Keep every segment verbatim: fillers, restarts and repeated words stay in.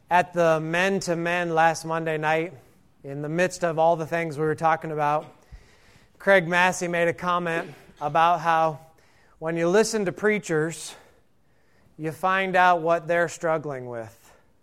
At the Men to Men last Monday night, in the midst of all the things we were talking about, Craig Massey made a comment about how when you listen to preachers, you find out what they're struggling with.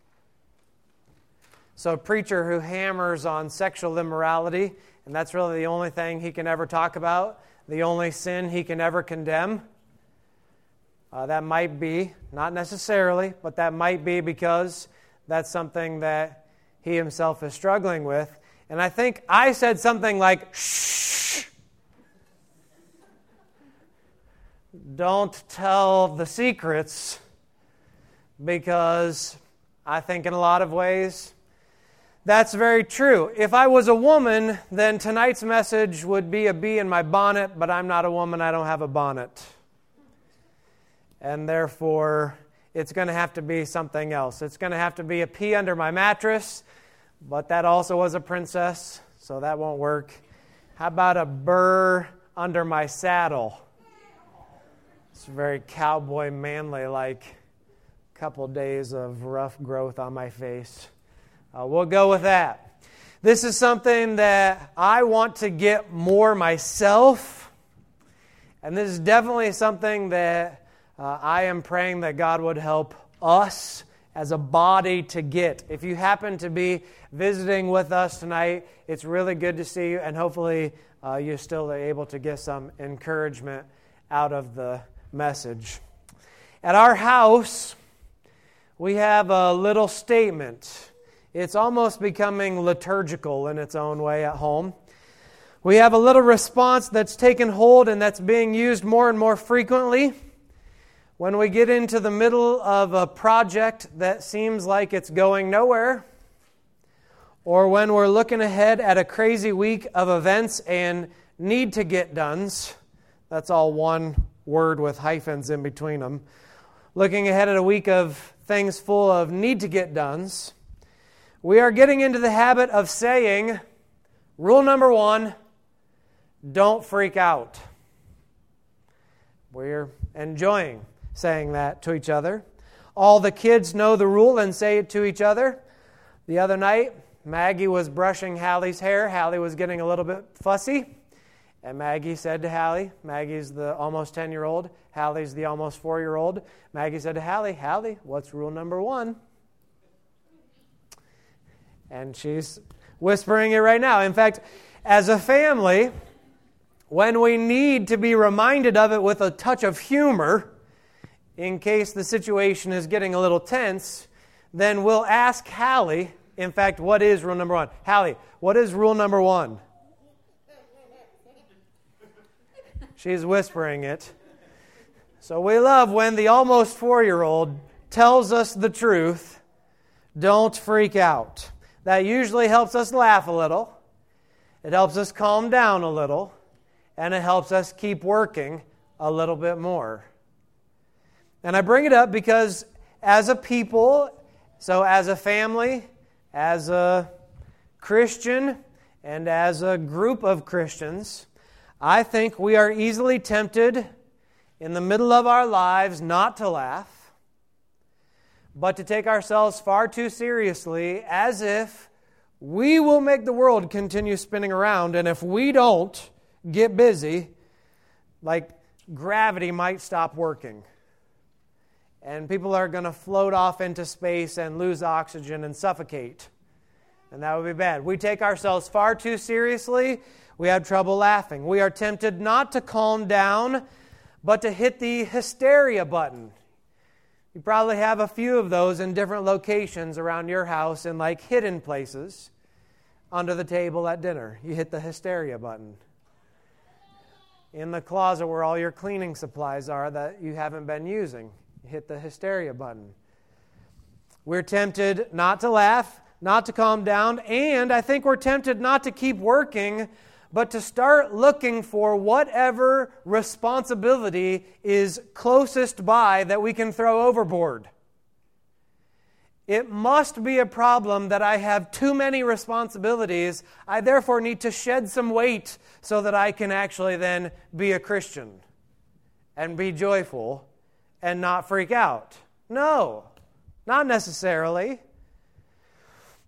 So a preacher who hammers on sexual immorality, and that's really the only thing he can ever talk about, the only sin he can ever condemn, uh, that might be, not necessarily, but that might be because that's something that he himself is struggling with. And I think I said something like, shh, don't tell the secrets, because I think in a lot of ways that's very true. If I was a woman, then tonight's message would be a bee in my bonnet, but I'm not a woman, I don't have a bonnet. And therefore, it's going to have to be something else. It's going to have to be a pea under my mattress, but that also was a princess, so that won't work. How about a burr under my saddle? It's very cowboy manly-like. Couple days of rough growth on my face. Uh, we'll go with that. This is something that I want to get more myself, and this is definitely something that uh, I am praying that God would help us as a body to get. If you happen to be visiting with us tonight, it's really good to see you, and hopefully uh, you're still able to get some encouragement out of the message. At our house, we have a little statement. It's almost becoming liturgical in its own way at home. We have a little response that's taken hold and that's being used more and more frequently. When we get into the middle of a project that seems like it's going nowhere, or when we're looking ahead at a crazy week of events and need to get dones, that's all one word with hyphens in between them, looking ahead at a week of things full of need to get dones, we are getting into the habit of saying, rule number one, don't freak out. We're enjoying saying that to each other. All the kids know the rule and say it to each other. The other night, Maggie was brushing Hallie's hair. Hallie was getting a little bit fussy. And Maggie said to Hallie, Maggie's the almost ten-year-old, Hallie's the almost four-year-old. Maggie said to Hallie, Hallie, what's rule number one? And she's whispering it right now. In fact, as a family, when we need to be reminded of it with a touch of humor, in case the situation is getting a little tense, then we'll ask Hallie, in fact, what is rule number one? Hallie, what is rule number one? She's whispering it. So we love when the almost four-year-old tells us the truth. Don't freak out. That usually helps us laugh a little. It helps us calm down a little. And it helps us keep working a little bit more. And I bring it up because as a people, so as a family, as a Christian, and as a group of Christians, I think we are easily tempted in the middle of our lives not to laugh, but to take ourselves far too seriously, as if we will make the world continue spinning around, and if we don't get busy, like gravity might stop working. And people are going to float off into space and lose oxygen and suffocate. And that would be bad. We take ourselves far too seriously. We have trouble laughing. We are tempted not to calm down, but to hit the hysteria button. You probably have a few of those in different locations around your house in like hidden places under the table at dinner. You hit the hysteria button. In the closet where all your cleaning supplies are that you haven't been using. You hit the hysteria button. We're tempted not to laugh, not to calm down, and I think we're tempted not to keep working, but to start looking for whatever responsibility is closest by that we can throw overboard. It must be a problem that I have too many responsibilities. I therefore need to shed some weight so that I can actually then be a Christian and be joyful and not freak out. No, not necessarily.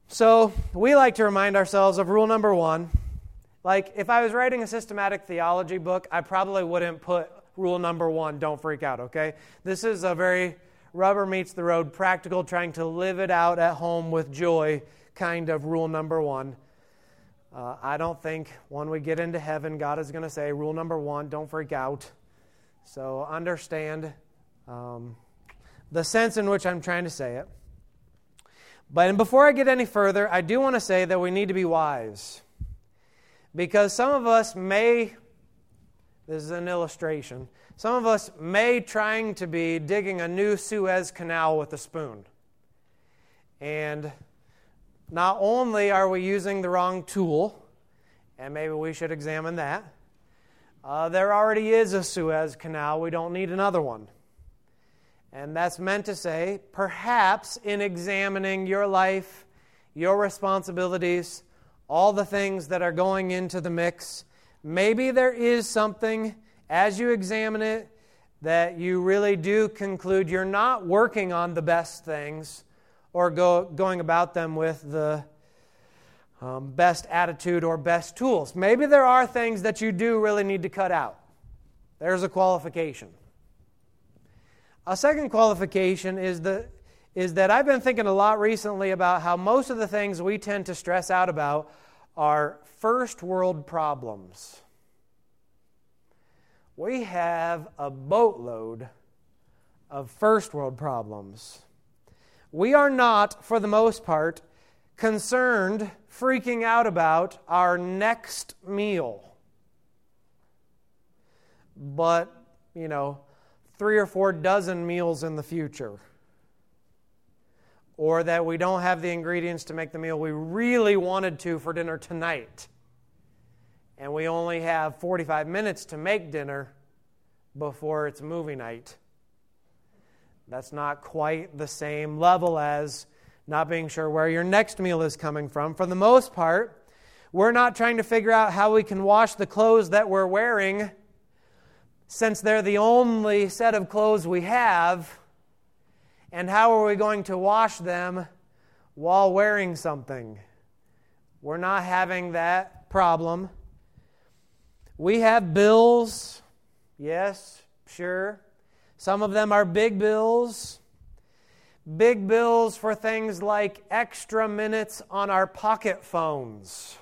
So we like to remind ourselves of rule number one. Like, if I was writing a systematic theology book, I probably wouldn't put rule number one, don't freak out, okay? This is a very rubber meets the road, practical, trying to live it out at home with joy kind of rule number one. Uh, I don't think when we get into heaven, God is going to say, rule number one, don't freak out. So understand um, the sense in which I'm trying to say it. But and before I get any further, I do want to say that we need to be wise. Because some of us may, this is an illustration, some of us may trying to be digging a new Suez Canal with a spoon. And not only are we using the wrong tool, and maybe we should examine that, uh, there already is a Suez Canal. We don't need another one. And that's meant to say, perhaps in examining your life, your responsibilities, all the things that are going into the mix, maybe there is something, as you examine it, that you really do conclude you're not working on the best things or go, going about them with the um, best attitude or best tools. Maybe there are things that you do really need to cut out. There's a qualification. A second qualification is the is that I've been thinking a lot recently about how most of the things we tend to stress out about are first world problems. We have a boatload of first world problems. We are not, for the most part, concerned, freaking out about our next meal. But, you know, three or four dozen meals in the future. Or that we don't have the ingredients to make the meal we really wanted to for dinner tonight. And we only have forty-five minutes to make dinner before it's movie night. That's not quite the same level as not being sure where your next meal is coming from. For the most part, we're not trying to figure out how we can wash the clothes that we're wearing, since they're the only set of clothes we have. And how are we going to wash them while wearing something? We're not having that problem. We have bills. Yes, sure. Some of them are big bills. Big bills for things like extra minutes on our pocket phones.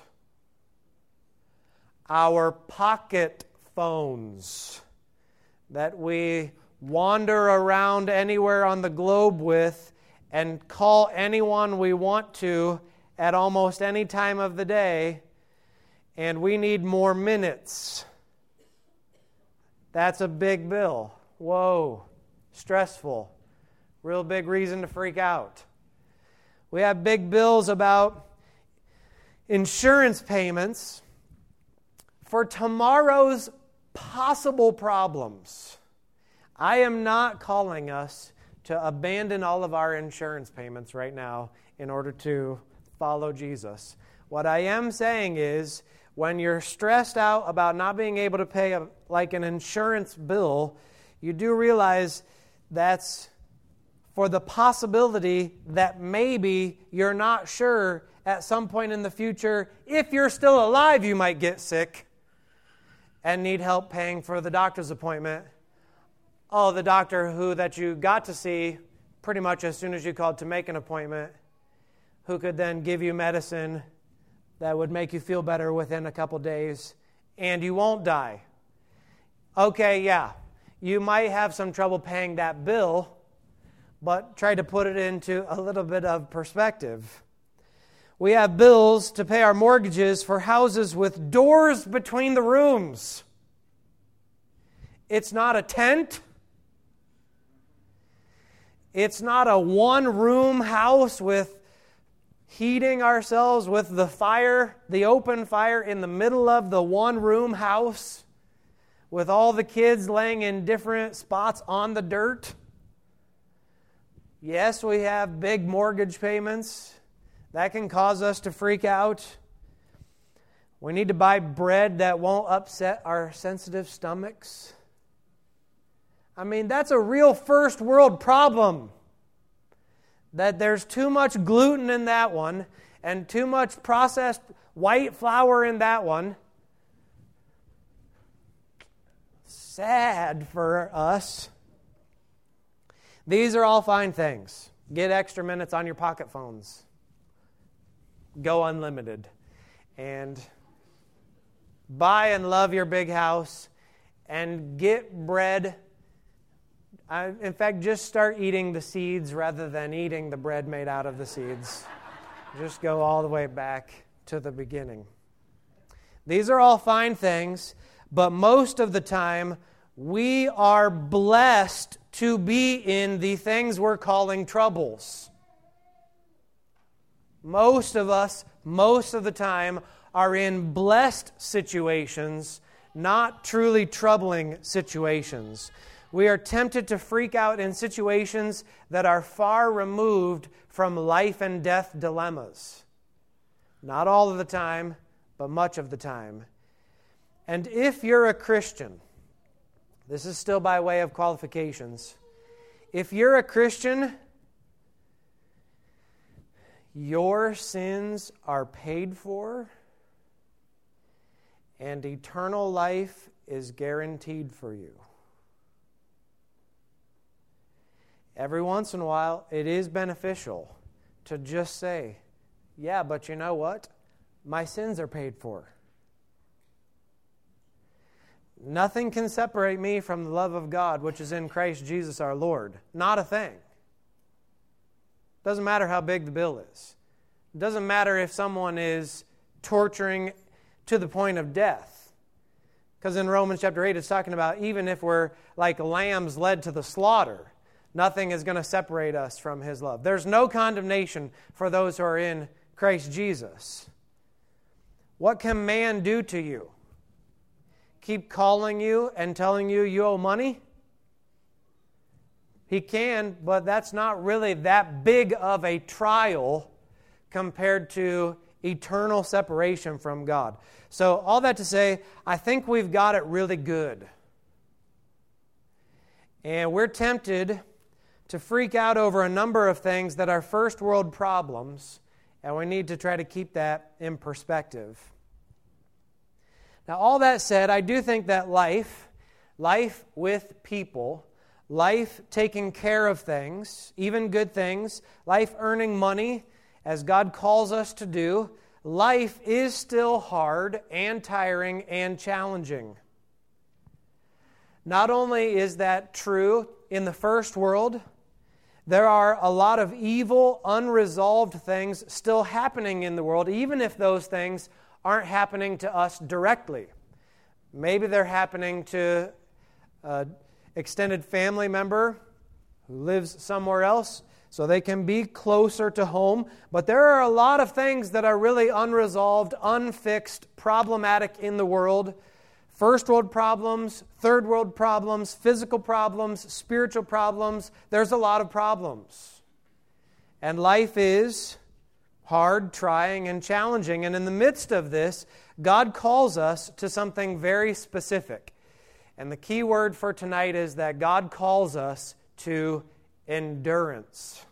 Our pocket phones that we wander around anywhere on the globe with and call anyone we want to at almost any time of the day, and we need more minutes. That's a big bill. Whoa, stressful. Real big reason to freak out. We have big bills about insurance payments for tomorrow's possible problems. I am not calling us to abandon all of our insurance payments right now in order to follow Jesus. What I am saying is, when you're stressed out about not being able to pay a, like an insurance bill, you do realize that's for the possibility that maybe you're not sure at some point in the future, if you're still alive, you might get sick and need help paying for the doctor's appointment. Oh, the doctor who that you got to see pretty much as soon as you called to make an appointment, who could then give you medicine that would make you feel better within a couple days, and you won't die. Okay, yeah, you might have some trouble paying that bill, but try to put it into a little bit of perspective. We have bills to pay our mortgages for houses with doors between the rooms. It's not a tent. It's not a one-room house with heating ourselves with the fire, the open fire in the middle of the one-room house with all the kids laying in different spots on the dirt. Yes, we have big mortgage payments. That can cause us to freak out. We need to buy bread that won't upset our sensitive stomachs. I mean, that's a real first world problem. That there's too much gluten in that one, and too much processed white flour in that one. Sad for us. These are all fine things. Get extra minutes on your pocket phones. Go unlimited. And buy and love your big house. And get bread. I, in fact, just start eating the seeds rather than eating the bread made out of the seeds. Just go all the way back to the beginning. These are all fine things, but most of the time, we are blessed to be in the things we're calling troubles. Most of us, most of the time, are in blessed situations, not truly troubling situations. We are tempted to freak out in situations that are far removed from life and death dilemmas. Not all of the time, but much of the time. And if you're a Christian, this is still by way of qualifications. If you're a Christian, your sins are paid for, and eternal life is guaranteed for you. Every once in a while, it is beneficial to just say, yeah, but you know what? My sins are paid for. Nothing can separate me from the love of God, which is in Christ Jesus our Lord. Not a thing. Doesn't matter how big the bill is. Doesn't matter if someone is torturing to the point of death. Because in Romans chapter eight, it's talking about even if we're like lambs led to the slaughter, nothing is going to separate us from His love. There's no condemnation for those who are in Christ Jesus. What can man do to you? Keep calling you and telling you you owe money? He can, but that's not really that big of a trial compared to eternal separation from God. So all that to say, I think we've got it really good. And we're tempted to freak out over a number of things that are first world problems, and we need to try to keep that in perspective. Now, all that said, I do think that life, life with people, life taking care of things, even good things, life earning money, as God calls us to do, life is still hard and tiring and challenging. Not only is that true in the first world, there are a lot of evil, unresolved things still happening in the world, even if those things aren't happening to us directly. Maybe they're happening to an extended family member who lives somewhere else, so they can be closer to home. But there are a lot of things that are really unresolved, unfixed, problematic in the world. First world problems, third world problems, physical problems, spiritual problems. There's a lot of problems. And life is hard, trying, and challenging. And in the midst of this, God calls us to something very specific. And the key word for tonight is that God calls us to endurance.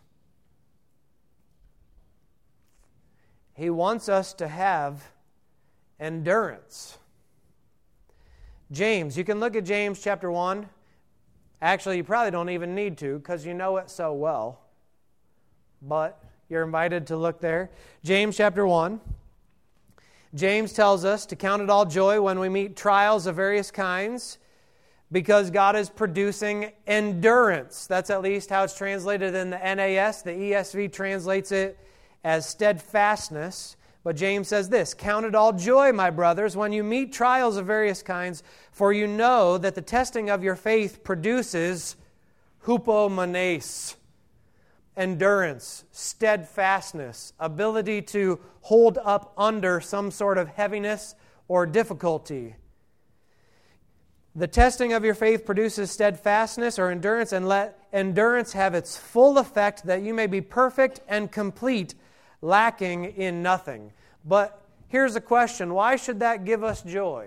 He wants us to have endurance. James, you can look at James chapter one. Actually, you probably don't even need to because you know it so well. But you're invited to look there. James chapter one. James tells us to count it all joy when we meet trials of various kinds because God is producing endurance. That's at least how it's translated in the N A S. The E S V translates it as steadfastness. But James says this, count it all joy, my brothers, when you meet trials of various kinds, for you know that the testing of your faith produces hupomones, endurance, steadfastness, ability to hold up under some sort of heaviness or difficulty. The testing of your faith produces steadfastness or endurance, and let endurance have its full effect that you may be perfect and complete, lacking in nothing. But here's a question. Why should that give us joy?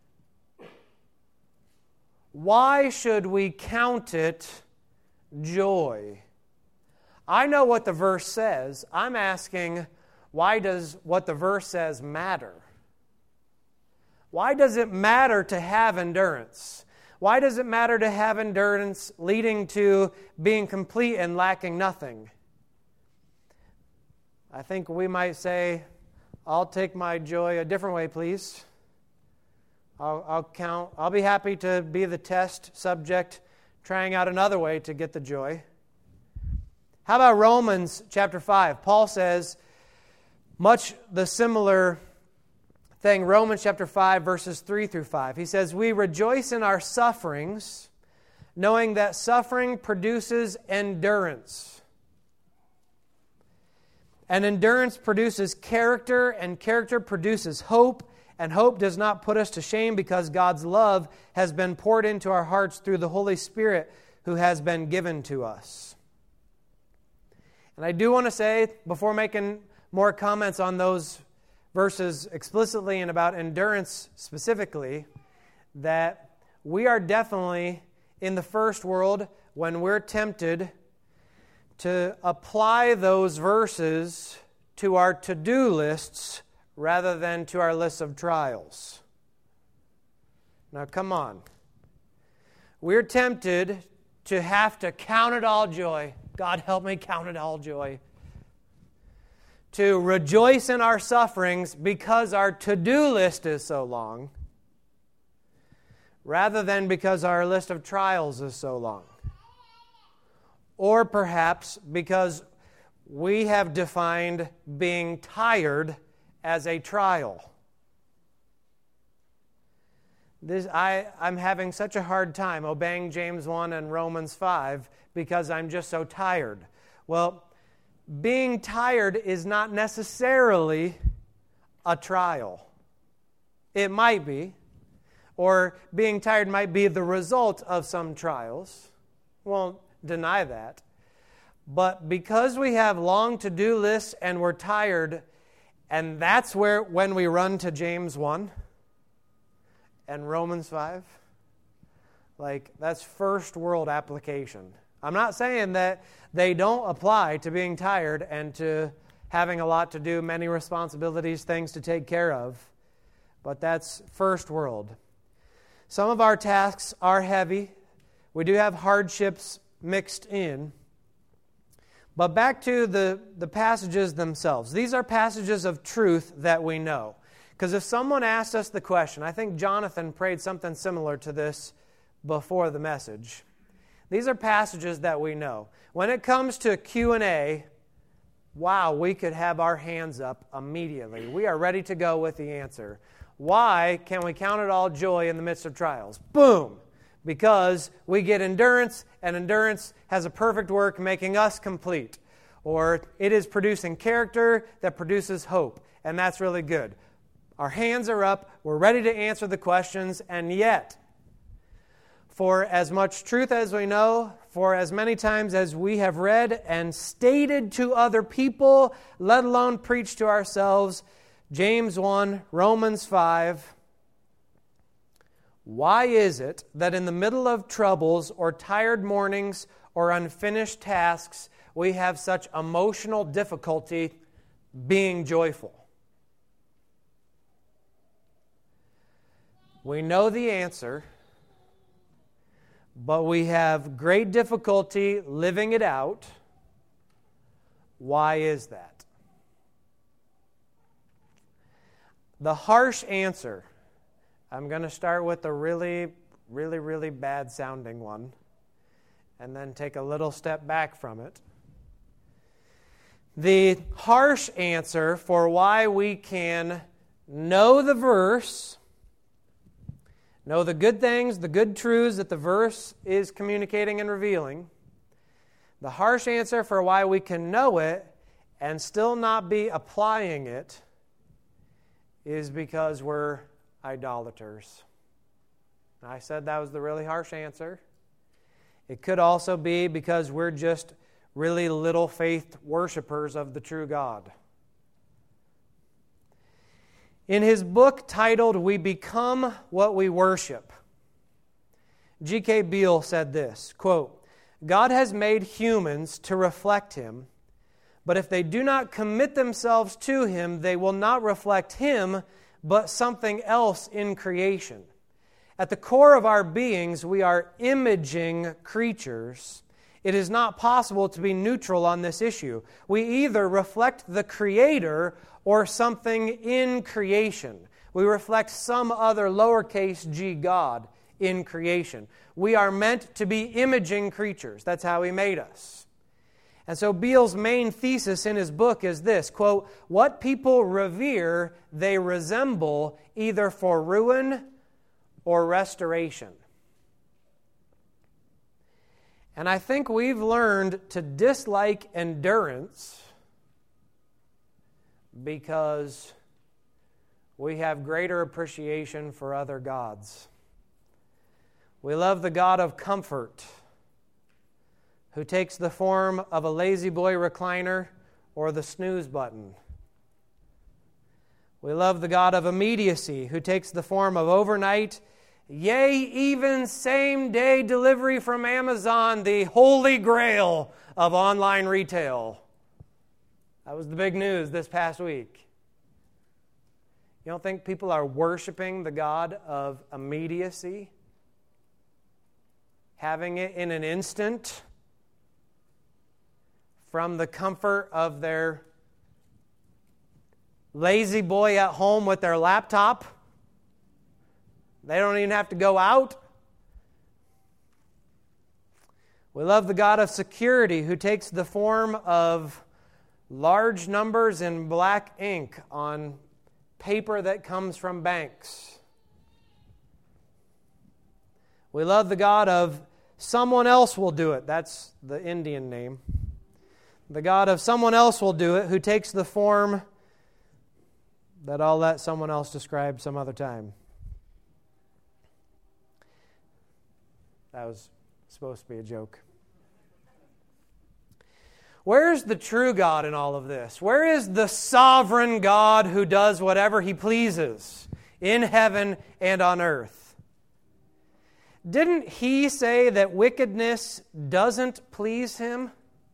Why should we count it joy? I know what the verse says. I'm asking, why does what the verse says matter? Why does it matter to have endurance? Why does it matter to have endurance leading to being complete and lacking nothing? I think we might say, I'll take my joy a different way, please. I'll, I'll count. I'll be happy to be the test subject, trying out another way to get the joy. How about Romans chapter five? Paul says much the similar thing. Romans chapter five, verses three through five. He says, we rejoice in our sufferings, knowing that suffering produces endurance. And endurance produces character, and character produces hope. And hope does not put us to shame, because God's love has been poured into our hearts through the Holy Spirit who has been given to us. And I do want to say, before making more comments on those verses explicitly and about endurance specifically, that we are definitely in the first world when we're tempted to apply those verses to our to-do lists rather than to our list of trials. Now, come on. We're tempted to have to count it all joy. God, help me count it all joy. To rejoice in our sufferings because our to-do list is so long, rather than because our list of trials is so long. Or perhaps because we have defined being tired as a trial. This, I, I'm having such a hard time obeying James one and Romans five because I'm just so tired. Well, being tired is not necessarily a trial. It might be. Or being tired might be the result of some trials. Won't deny that. But because we have long to-do lists and we're tired, and that's where when we run to James one and Romans five, like that's first world application. I'm not saying that they don't apply to being tired and to having a lot to do, many responsibilities, things to take care of, but that's first world. Some of our tasks are heavy. We do have hardships mixed in. But back to the, the passages themselves. These are passages of truth that we know. Because if someone asked us the question, I think Jonathan prayed something similar to this before the message. These are passages that we know. When it comes to Q and A, wow, we could have our hands up immediately. We are ready to go with the answer. Why can we count it all joy in the midst of trials? Boom! Because we get endurance, and endurance has a perfect work making us complete. Or it is producing character that produces hope, and that's really good. Our hands are up, we're ready to answer the questions, and yet, for as much truth as we know, for as many times as we have read and stated to other people, let alone preached to ourselves, James one, Romans five, why is it that in the middle of troubles or tired mornings or unfinished tasks, we have such emotional difficulty being joyful? We know the answer, but we have great difficulty living it out. Why is that? The harsh answer, I'm going to start with the really, really, really bad sounding one and then take a little step back from it. The harsh answer for why we can know the verse, know the good things, the good truths that the verse is communicating and revealing, the harsh answer for why we can know it and still not be applying it is because we're idolaters. I said that was the really harsh answer. It could also be because we're just really little faith worshipers of the true God. In his book titled, We Become What We Worship, G K Beale said this, quote, God has made humans to reflect him, But if they do not commit themselves to Him, they will not reflect Him, but something else in creation. At the core of our beings, we are imaging creatures. It is not possible to be neutral on this issue. We either reflect the Creator or something in creation. We reflect some other lowercase g God in creation. We are meant to be imaging creatures. That's how He made us. And so Beale's main thesis in his book is this, quote, "What people revere, they resemble either for ruin or restoration." And I think we've learned to dislike endurance because we have greater appreciation for other gods. We love the God of comfort, who takes the form of a lazy boy recliner or the snooze button. We love the God of immediacy, who takes the form of overnight, yea, even same-day delivery from Amazon, the holy grail of online retail. That was the big news this past week. You don't think people are worshiping the God of immediacy? Having it in an instant from the comfort of their lazy boy at home with their laptop. They don't even have to go out. We love the God of security, who takes the form of large numbers in black ink on paper that comes from banks. We love the God of someone else will do it. That's the Indian name. The God of someone else will do it, who takes the form that I'll let someone else describe some other time. That was supposed to be a joke. Where's the true God in all of this? Where is the sovereign God who does whatever He pleases in heaven and on earth? Didn't He say that wickedness doesn't please Him?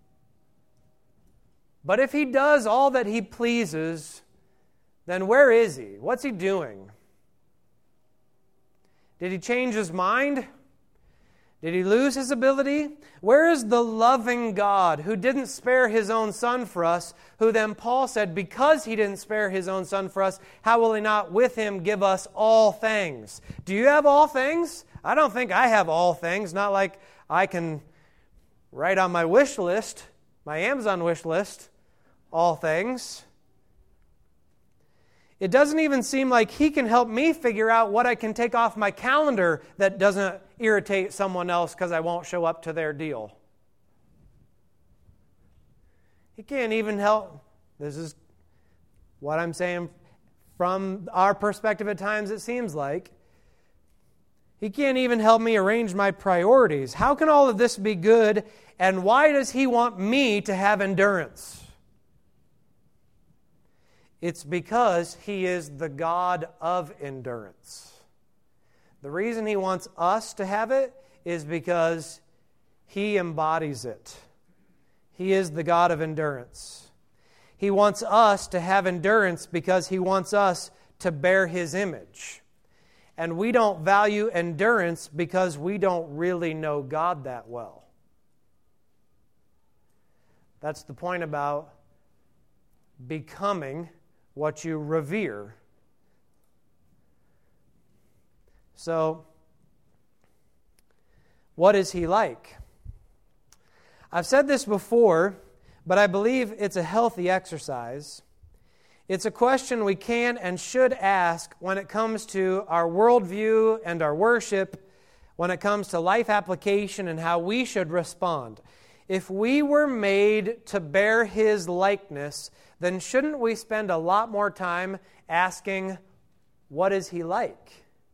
But if He does all that He pleases, then where is He? What's He doing? Did He change His mind? Did He lose His ability? Where is the loving God who didn't spare His own Son for us, who then Paul said, because He didn't spare His own Son for us, how will He not with Him give us all things? Do you have all things? I don't think I have all things. Not like I can write on my wish list, my Amazon wish list, all things. It doesn't even seem like He can help me figure out what I can take off my calendar that doesn't irritate someone else because I won't show up to their deal. He can't even help. This is what I'm saying from our perspective at times, it seems like. He can't even help me arrange my priorities. How can all of this be good, and why does He want me to have endurance? It's because He is the God of endurance. The reason He wants us to have it is because He embodies it. He is the God of endurance. He wants us to have endurance because He wants us to bear His image. And we don't value endurance because we don't really know God that well. That's the point about becoming what you revere. So, what is He like? I've said this before, but I believe it's a healthy exercise. It's a question we can and should ask when it comes to our worldview and our worship, when it comes to life application and how we should respond. If we were made to bear His likeness, then shouldn't we spend a lot more time asking, what is He like?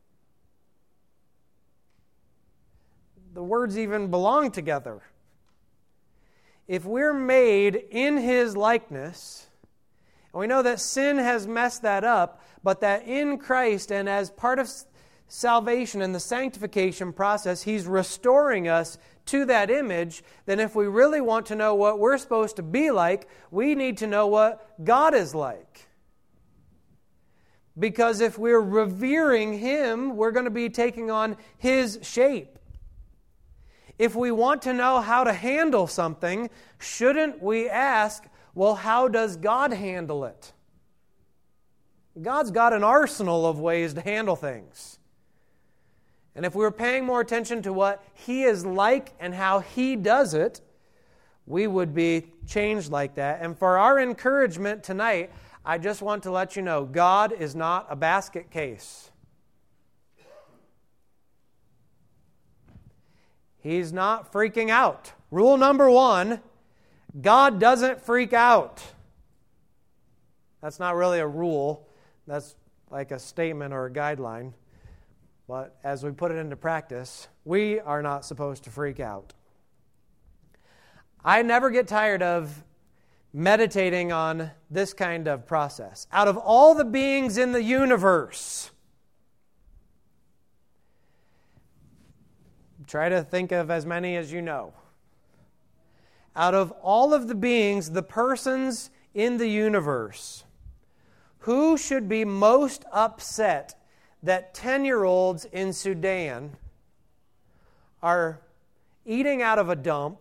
The words even belong together. If we're made in His likeness, and we know that sin has messed that up, but that in Christ and as part of salvation and the sanctification process, He's restoring us to that image, then if we really want to know what we're supposed to be like, we need to know what God is like. Because if we're revering Him, we're going to be taking on His shape. If we want to know how to handle something, shouldn't we ask, well, how does God handle it? God's got an arsenal of ways to handle things. And if we were paying more attention to what He is like and how He does it, we would be changed like that. And for our encouragement tonight, I just want to let you know, God is not a basket case. He's not freaking out. Rule number one, God doesn't freak out. That's not really a rule. That's like a statement or a guideline. But as we put it into practice, we are not supposed to freak out. I never get tired of meditating on this kind of process. Out of all the beings in the universe, try to think of as many as you know. Out of all of the beings, the persons in the universe, who should be most upset that ten-year-olds in Sudan are eating out of a dump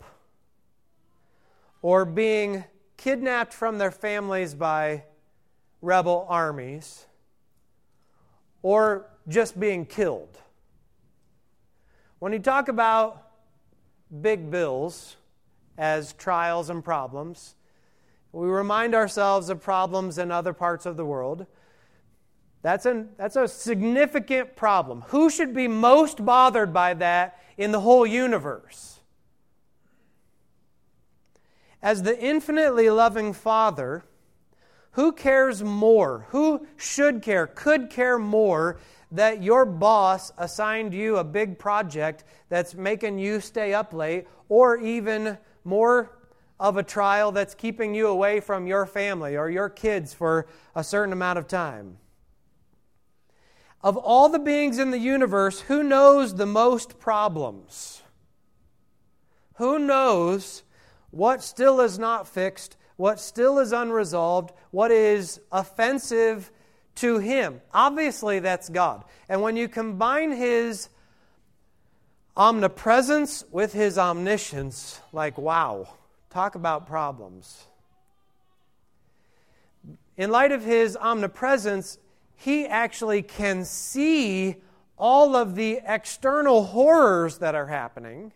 or being kidnapped from their families by rebel armies, or just being killed? When you talk about big bills as trials and problems, we remind ourselves of problems in other parts of the world. That's, an, that's a significant problem. Who should be most bothered by that in the whole universe? As the infinitely loving Father, who cares more? Who should care, could care more that your boss assigned you a big project that's making you stay up late, or even more of a trial that's keeping you away from your family or your kids for a certain amount of time? Of all the beings in the universe, who knows the most problems? Who knows what still is not fixed, what still is unresolved, what is offensive to Him? Obviously, that's God. And when you combine His omnipresence with His omniscience, like, wow, talk about problems. In light of His omnipresence, He actually can see all of the external horrors that are happening.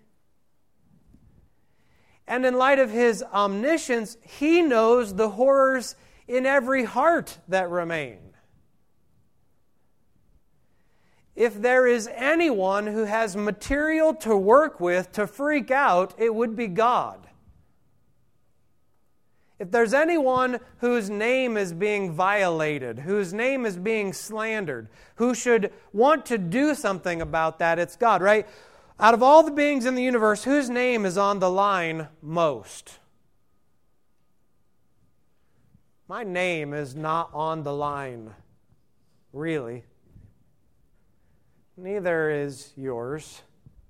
And in light of His omniscience, He knows the horrors in every heart that remain. If there is anyone who has material to work with to freak out, it would be God. If there's anyone whose name is being violated, whose name is being slandered, who should want to do something about that, it's God, right? Out of all the beings in the universe, whose name is on the line most? My name is not on the line, really. Neither is yours.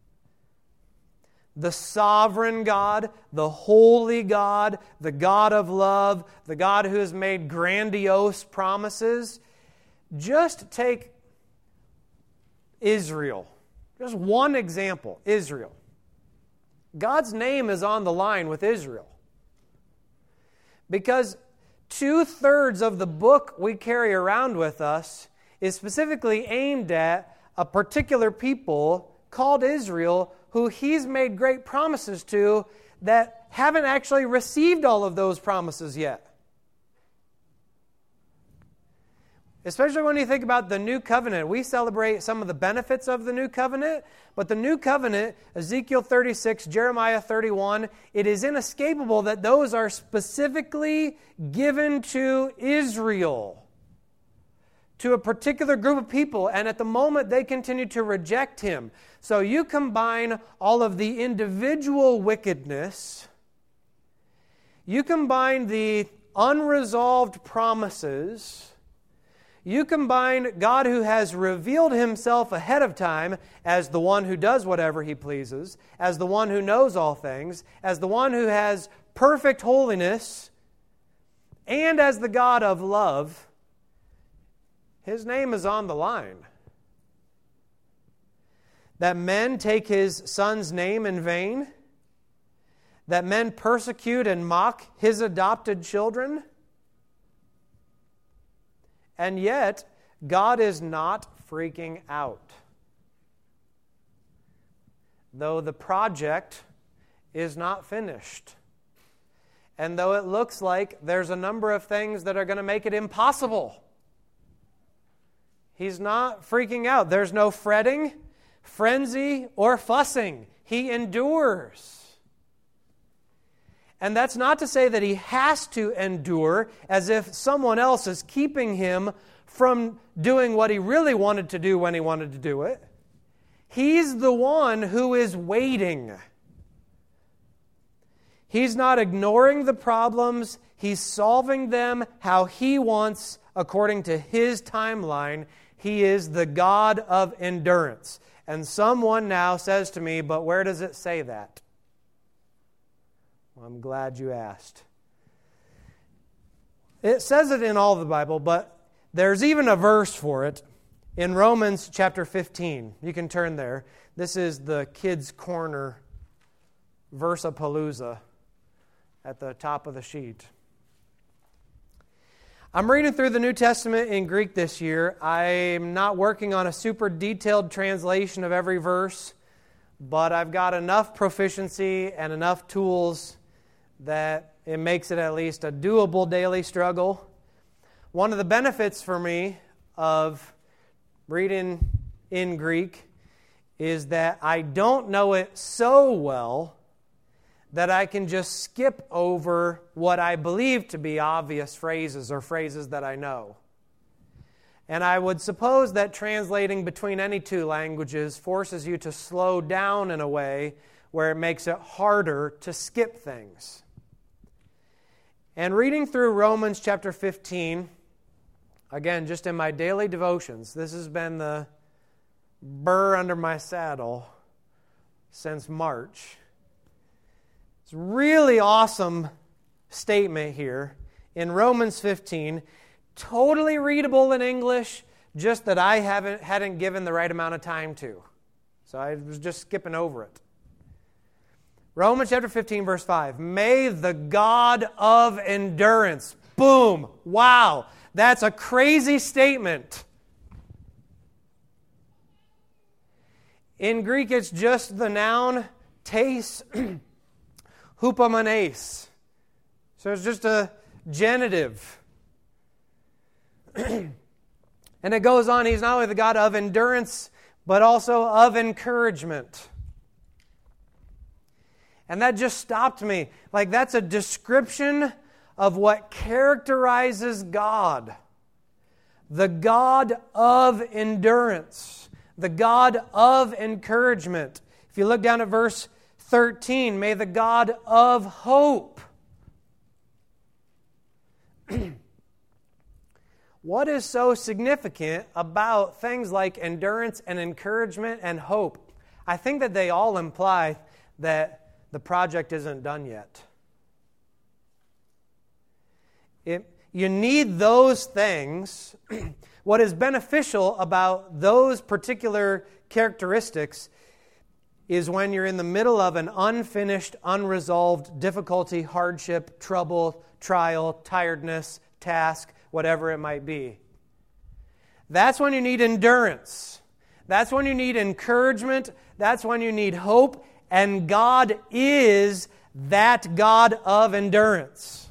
The sovereign God, the holy God, the God of love, the God who has made grandiose promises. Just take Israel. Just one example, Israel. God's name is on the line with Israel. Because two-thirds of the book we carry around with us is specifically aimed at a particular people called Israel, who He's made great promises to that haven't actually received all of those promises yet. Especially when you think about the New Covenant. We celebrate some of the benefits of the New Covenant, but the New Covenant, Ezekiel thirty-six, Jeremiah thirty-one, it is inescapable that those are specifically given to Israel, to a particular group of people, and at the moment they continue to reject Him. So you combine all of the individual wickedness, you combine the unresolved promises, You combine God who has revealed himself ahead of time as the one who does whatever he pleases, as the one who knows all things, as the one who has perfect holiness, and as the God of love. His name is on the line. That men take his Son's name in vain, that men persecute and mock his adopted children. And yet, God is not freaking out. Though the project is not finished, and though it looks like there's a number of things that are going to make it impossible, he's not freaking out. There's no fretting, frenzy, or fussing. He endures. And that's not to say that he has to endure as if someone else is keeping him from doing what he really wanted to do when he wanted to do it. He's the one who is waiting. He's not ignoring the problems. He's solving them how he wants according to his timeline. He is the God of endurance. And someone now says to me, but where does it say that? Well, I'm glad you asked. It says it in all the Bible, but there's even a verse for it in Romans chapter fifteen. You can turn there. This is the Kids' Corner Versapalooza at the top of the sheet. I'm reading through the New Testament in Greek this year. I'm not working on a super detailed translation of every verse, but I've got enough proficiency and enough tools that it makes it at least a doable daily struggle. One of the benefits for me of reading in Greek is that I don't know it so well that I can just skip over what I believe to be obvious phrases or phrases that I know. And I would suppose that translating between any two languages forces you to slow down in a way where it makes it harder to skip things. And reading through Romans chapter fifteen, again, just in my daily devotions, this has been the burr under my saddle since March. It's a really awesome statement here in Romans fifteen, totally readable in English, just that I haven't hadn't given the right amount of time to. So I was just skipping over it. Romans chapter fifteen, verse five. May the God of endurance. Boom. Wow. That's a crazy statement. In Greek, it's just the noun tes hupomanes. So it's just a genitive. And it goes on, he's not only the God of endurance, but also of encouragement. And that just stopped me. Like, that's a description of what characterizes God. The God of endurance. The God of encouragement. If you look down at verse thirteen, may the God of hope. What is so significant about things like endurance and encouragement and hope? I think that they all imply that the project isn't done yet. It, you need those things. What is beneficial about those particular characteristics is when you're in the middle of an unfinished, unresolved difficulty, hardship, trouble, trial, tiredness, task, whatever it might be. That's when you need endurance. That's when you need encouragement. That's when you need hope. And God is that God of endurance.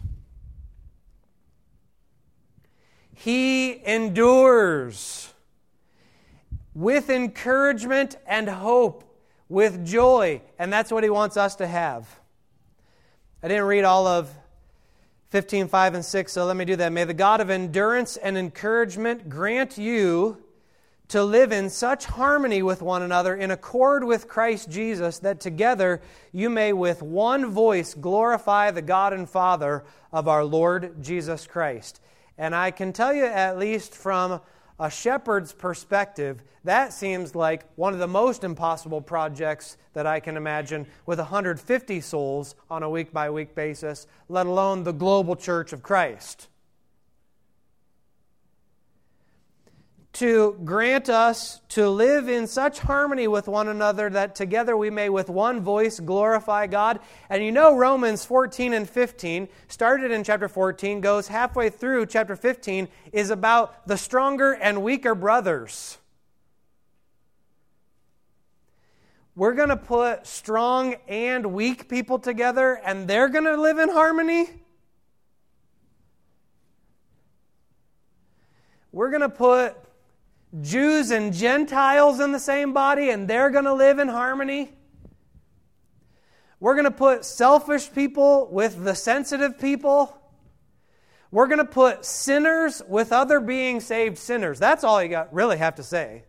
He endures with encouragement and hope, with joy. And that's what He wants us to have. I didn't read all of fifteen, five, and six, so let me do that. May the God of endurance and encouragement grant you to live in such harmony with one another, in accord with Christ Jesus, that together you may with one voice glorify the God and Father of our Lord Jesus Christ. And I can tell you, at least from a shepherd's perspective, that seems like one of the most impossible projects that I can imagine with one hundred fifty souls on a week-by-week basis, let alone the global church of Christ. To grant us to live in such harmony with one another that together we may with one voice glorify God. And you know Romans fourteen and fifteen, started in chapter fourteen, goes halfway through chapter fifteen, is about the stronger and weaker brothers. We're going to put strong and weak people together and they're going to live in harmony? We're going to put Jews and Gentiles in the same body and they're going to live in harmony? We're going to put selfish people with the sensitive people? We're going to put sinners with other being saved sinners. That's all you got really have to say.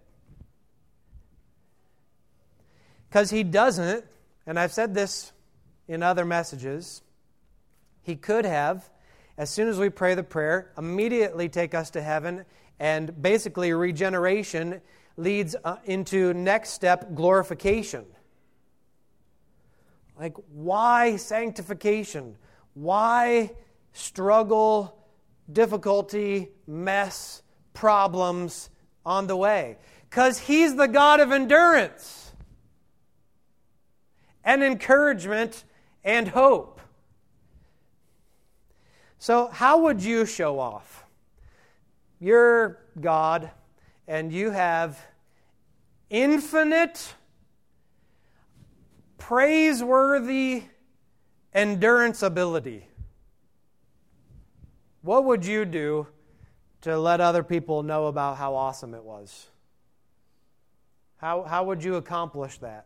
Because he doesn't, and I've said this in other messages, he could have, as soon as we pray the prayer, immediately take us to heaven. And basically, regeneration leads uh, into next step glorification. Like, why sanctification? Why struggle, difficulty, mess, problems on the way? Because He's the God of endurance and encouragement and hope. So, how would you show off? You're God, and you have infinite, praiseworthy endurance ability. What would you do to let other people know about how awesome it was? How, how would you accomplish that?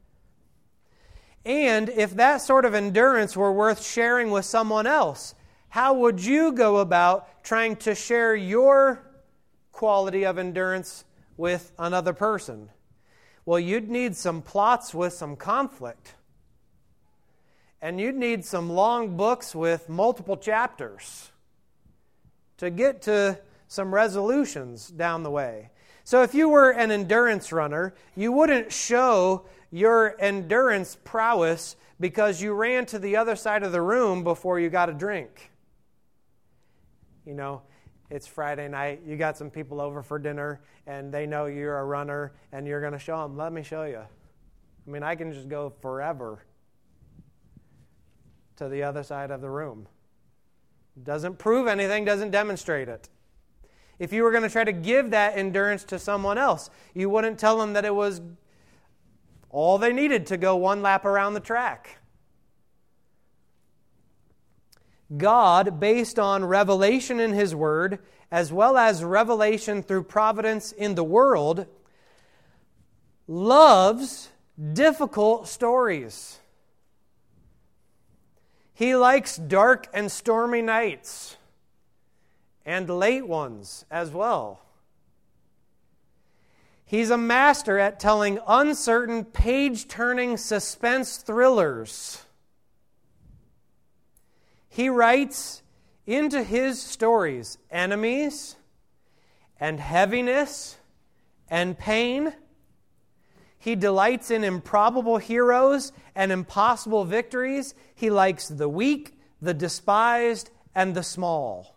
And if that sort of endurance were worth sharing with someone else, how would you go about trying to share your quality of endurance with another person? Well, you'd need some plots with some conflict. And you'd need some long books with multiple chapters to get to some resolutions down the way. So if you were an endurance runner, you wouldn't show your endurance prowess because you ran to the other side of the room before you got a drink. You know, it's Friday night, you got some people over for dinner, and they know you're a runner, and you're going to show them, let me show you. I mean, I can just go forever to the other side of the room. Doesn't prove anything, doesn't demonstrate it. If you were going to try to give that endurance to someone else, you wouldn't tell them that it was all they needed to go one lap around the track. God, based on revelation in His Word, as well as revelation through providence in the world, loves difficult stories. He likes dark and stormy nights, and late ones as well. He's a master at telling uncertain, page-turning suspense thrillers. He writes into his stories enemies and heaviness and pain. He delights in improbable heroes and impossible victories. He likes the weak, the despised, and the small.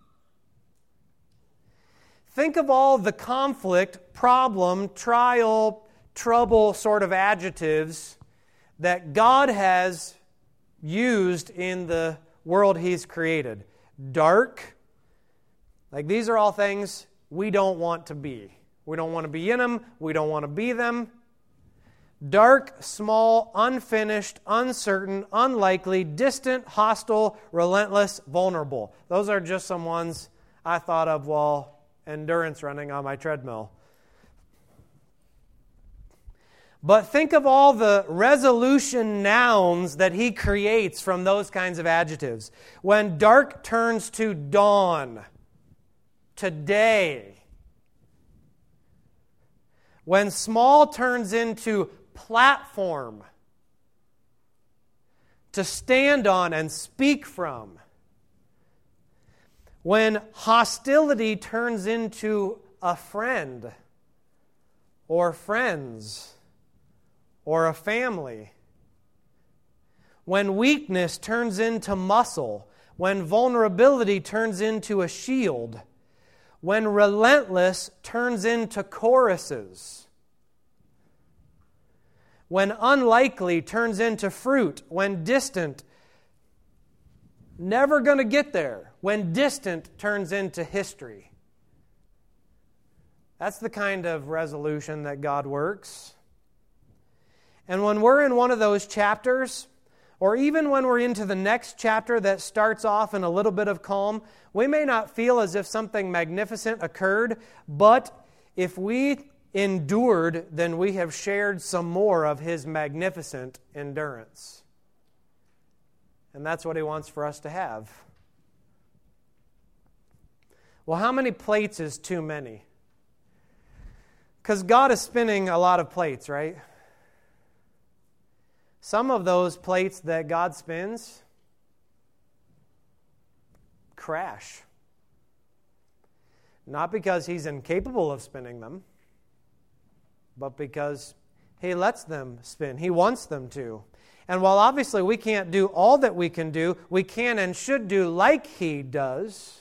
Think of all the conflict, problem, trial, trouble sort of adjectives that God has used in the world He's created. Dark, like these are all things we don't want to be. We don't want to be in them. We don't want to be them. Dark, small, unfinished, uncertain, unlikely, distant, hostile, relentless, vulnerable. Those are just some ones I thought of while endurance running on my treadmill. But think of all the resolution nouns that he creates from those kinds of adjectives. When dark turns to dawn, today. When small turns into platform, to stand on and speak from. When hostility turns into a friend, or friends, or a family. When weakness turns into muscle. When vulnerability turns into a shield. When relentless turns into choruses. When unlikely turns into fruit. When distant, never going to get there. When distant turns into history. That's the kind of resolution that God works. And when we're in one of those chapters, or even when we're into the next chapter that starts off in a little bit of calm, we may not feel as if something magnificent occurred, but if we endured, then we have shared some more of His magnificent endurance. And that's what He wants for us to have. Well, how many plates is too many? Because God is spinning a lot of plates, right? Some of those plates that God spins crash. Not because He's incapable of spinning them, but because He lets them spin. He wants them to. And while obviously we can't do all that we can do, we can and should do like He does.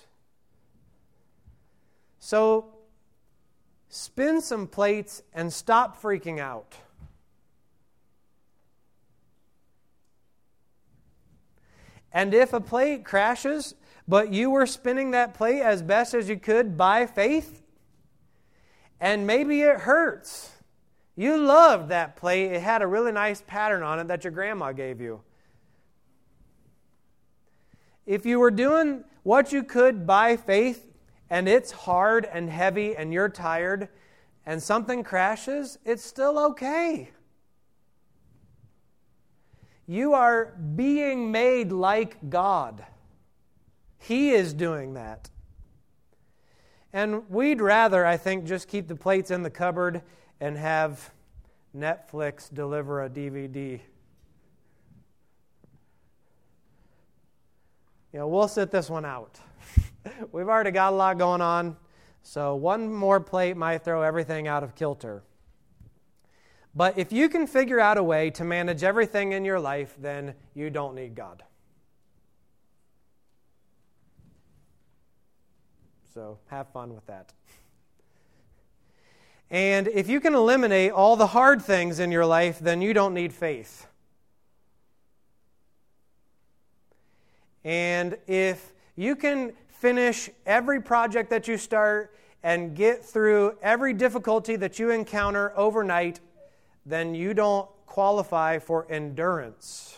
So, spin some plates and stop freaking out. And if a plate crashes, but you were spinning that plate as best as you could by faith, and maybe it hurts. You loved that plate. It had a really nice pattern on it that your grandma gave you. If you were doing what you could by faith, and it's hard and heavy and you're tired, and something crashes, it's still okay. You are being made like God. He is doing that. And we'd rather, I think, just keep the plates in the cupboard and have Netflix deliver a D V D. You know, we'll sit this one out. We've already got a lot going on, so one more plate might throw everything out of kilter. But if you can figure out a way to manage everything in your life, then you don't need God. So have fun with that. And if you can eliminate all the hard things in your life, then you don't need faith. And if you can finish every project that you start and get through every difficulty that you encounter overnight, then you don't qualify for endurance.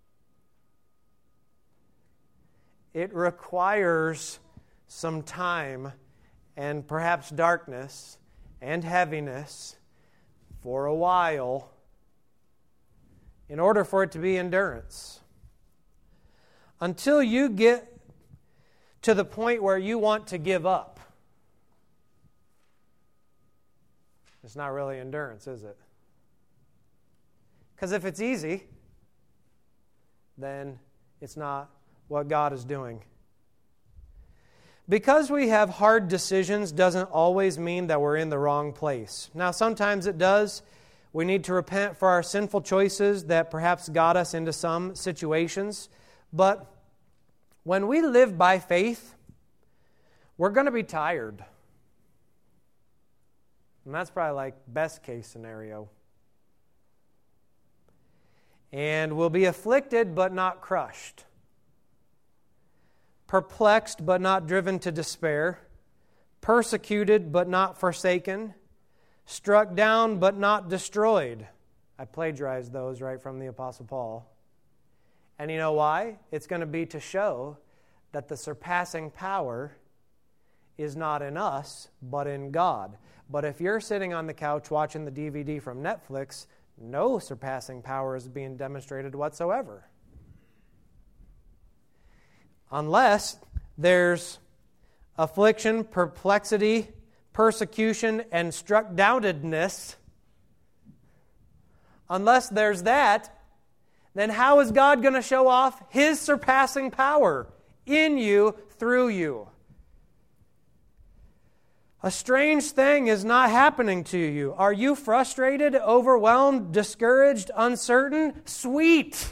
It requires some time and perhaps darkness and heaviness for a while in order for it to be endurance. Until you get to the point where you want to give up, it's not really endurance, is it? Because if it's easy, then it's not what God is doing. Because we have hard decisions doesn't always mean that we're in the wrong place. Now, sometimes it does. We need to repent for our sinful choices that perhaps got us into some situations. But when we live by faith, we're going to be tired. And that's probably like best case scenario. And we'll be afflicted but not crushed. Perplexed but not driven to despair. Persecuted but not forsaken. Struck down but not destroyed. I plagiarized those right from the Apostle Paul. And you know why? It's going to be to show that the surpassing power is not in us, but in God. But if you're sitting on the couch watching the D V D from Netflix, no surpassing power is being demonstrated whatsoever. Unless there's affliction, perplexity, persecution, and struck downedness. Unless there's that, then how is God going to show off His surpassing power in you, through you? A strange thing is not happening to you. Are you frustrated, overwhelmed, discouraged, uncertain? Sweet.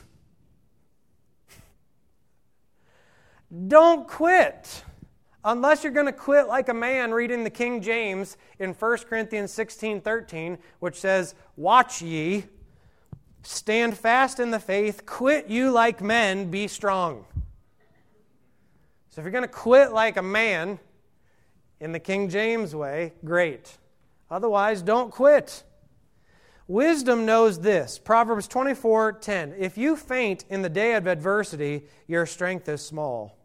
Don't quit. Unless you're going to quit like a man reading the King James in First Corinthians sixteen thirteen, which says, "Watch ye, stand fast in the faith, quit you like men, be strong." So if you're going to quit like a man in the King James way, great. Otherwise, don't quit. Wisdom knows this. Proverbs twenty-four ten. If you faint in the day of adversity, your strength is small.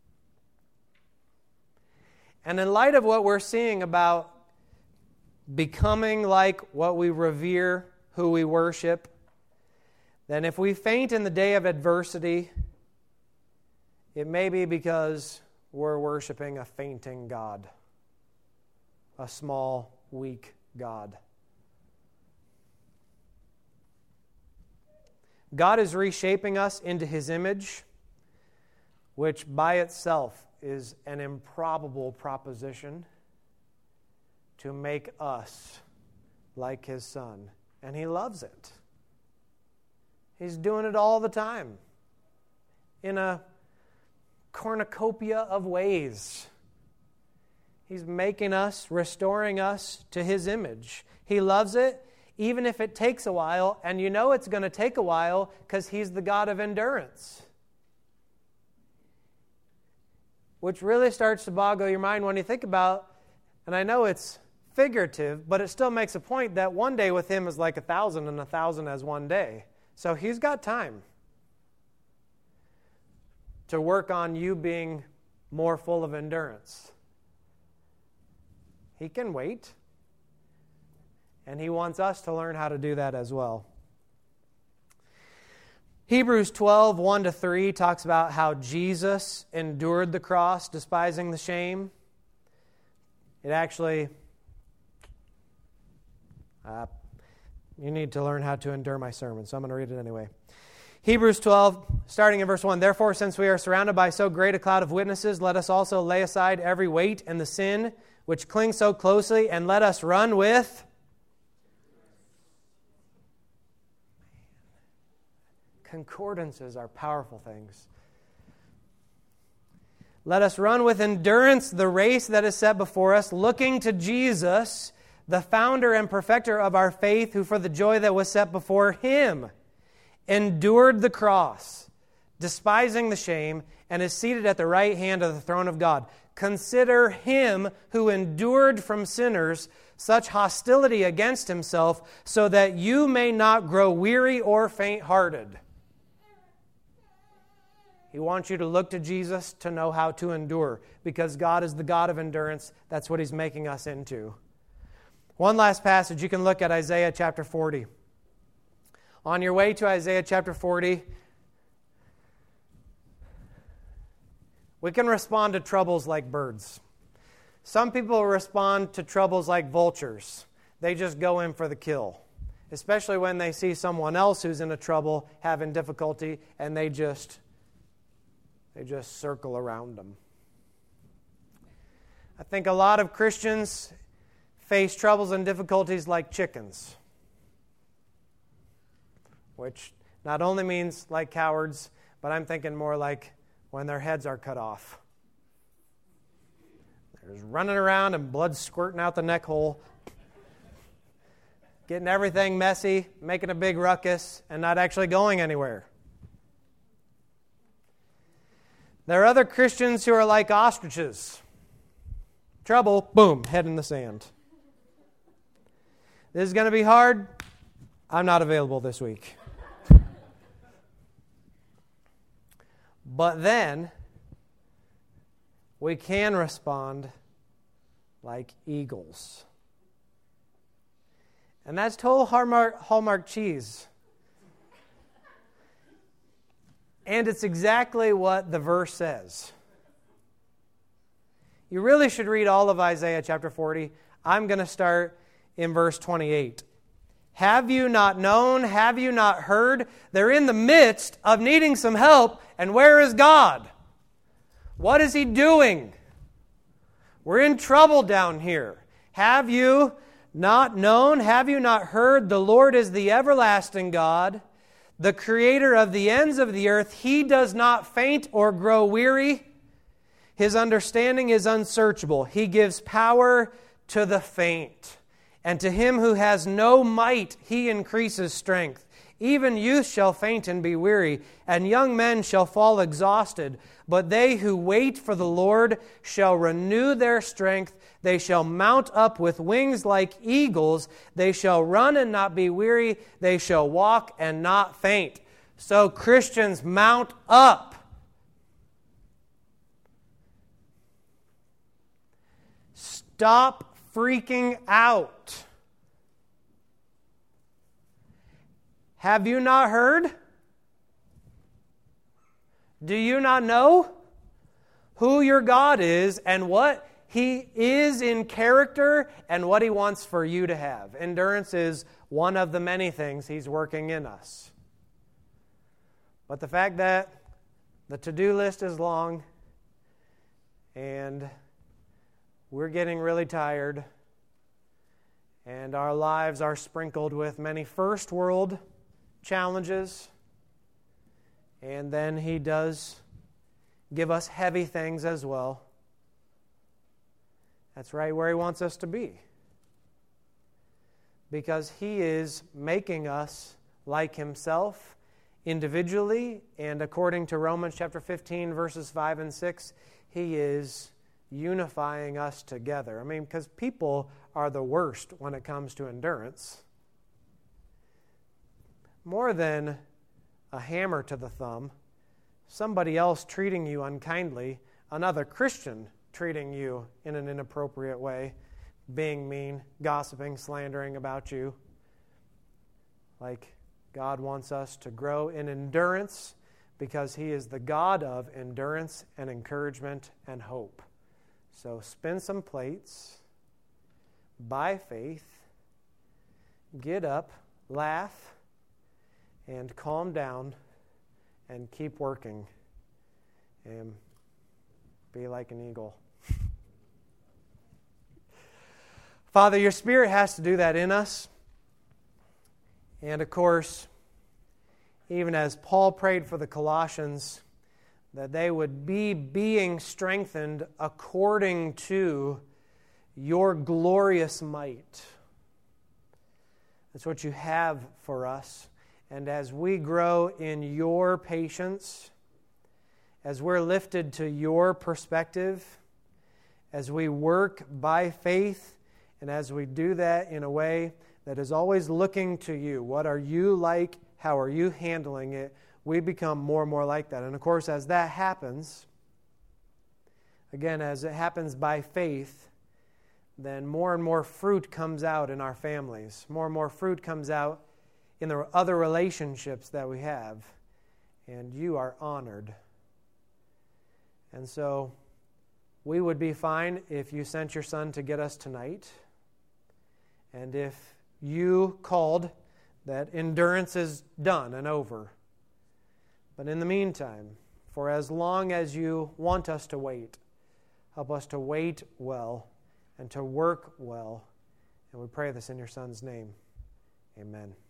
And in light of what we're seeing about becoming like what we revere, who we worship, then if we faint in the day of adversity, it may be because we're worshiping a fainting God, a small, weak God. God is reshaping us into His image, which by itself is an improbable proposition to make us like His Son. And He loves it. He's doing it all the time in a cornucopia of ways. He's making us, restoring us to His image. He loves it, even if it takes a while, and you know it's going to take a while because He's the God of endurance. Which really starts to boggle your mind when you think about, and I know it's figurative, but it still makes a point that one day with Him is like a thousand, and a thousand as one day. So He's got time to work on you being more full of endurance. He can wait. And He wants us to learn how to do that as well. Hebrews twelve, one to three talks about how Jesus endured the cross, despising the shame. It actually, uh, you need to learn how to endure my sermon, so I'm going to read it anyway. Hebrews twelve, starting in verse one. Therefore, since we are surrounded by so great a cloud of witnesses, let us also lay aside every weight and the sin which clings so closely, and let us run with concordances are powerful things. Let us run with endurance the race that is set before us, looking to Jesus, the founder and perfecter of our faith, who for the joy that was set before Him endured the cross, despising the shame, and is seated at the right hand of the throne of God. Consider Him who endured from sinners such hostility against Himself, so that you may not grow weary or faint-hearted. He wants you to look to Jesus to know how to endure, because God is the God of endurance. That's what He's making us into. One last passage. You can look at Isaiah chapter forty. On your way to Isaiah chapter forty, we can respond to troubles like birds. Some people respond to troubles like vultures. They just go in for the kill, especially when they see someone else who's in a trouble, having difficulty, and they just they just circle around them. I think a lot of Christians face troubles and difficulties like chickens, which not only means like cowards, but I'm thinking more like when their heads are cut off. They're just running around and blood squirting out the neck hole, getting everything messy, making a big ruckus, and not actually going anywhere. There are other Christians who are like ostriches. Trouble, boom, head in the sand. This is going to be hard. I'm not available this week. But then, we can respond like eagles. And that's total Hallmark, Hallmark cheese. And it's exactly what the verse says. You really should read all of Isaiah chapter forty. I'm going to start in verse twenty-eight. Have you not known? Have you not heard? They're in the midst of needing some help, and where is God? What is He doing? We're in trouble down here. Have you not known? Have you not heard? The Lord is the everlasting God, the creator of the ends of the earth. He does not faint or grow weary. His understanding is unsearchable. He gives power to the faint. And to him who has no might, he increases strength. Even youth shall faint and be weary, and young men shall fall exhausted. But they who wait for the Lord shall renew their strength. They shall mount up with wings like eagles. They shall run and not be weary. They shall walk and not faint. So Christians, mount up. Stop freaking out. Have you not heard? Do you not know who your God is and what He is in character and what He wants for you to have? Endurance is one of the many things He's working in us. But the fact that the to-do list is long and we're getting really tired and our lives are sprinkled with many first world challenges, and then He does give us heavy things as well. That's right where He wants us to be. Because He is making us like Himself individually, and according to Romans chapter fifteen, verses five and six, He is unifying us together. I mean, because people are the worst when it comes to endurance. More than a hammer to the thumb, somebody else treating you unkindly, another Christian treating you in an inappropriate way, being mean, gossiping, slandering about you. Like God wants us to grow in endurance because He is the God of endurance and encouragement and hope. So spin some plates, by faith, get up, laugh, and calm down and keep working and be like an eagle. Father, your Spirit has to do that in us. And of course, even as Paul prayed for the Colossians, that they would be being strengthened according to your glorious might. That's what you have for us. And as we grow in your patience, as we're lifted to your perspective, as we work by faith, and as we do that in a way that is always looking to you, what are you like? How are you handling it? We become more and more like that. And of course, as that happens, again, as it happens by faith, then more and more fruit comes out in our families. More and more fruit comes out in the other relationships that we have. And you are honored. And so we would be fine if you sent your Son to get us tonight. And if you called that endurance is done and over. But in the meantime, for as long as you want us to wait, help us to wait well and to work well. And we pray this in your Son's name. Amen.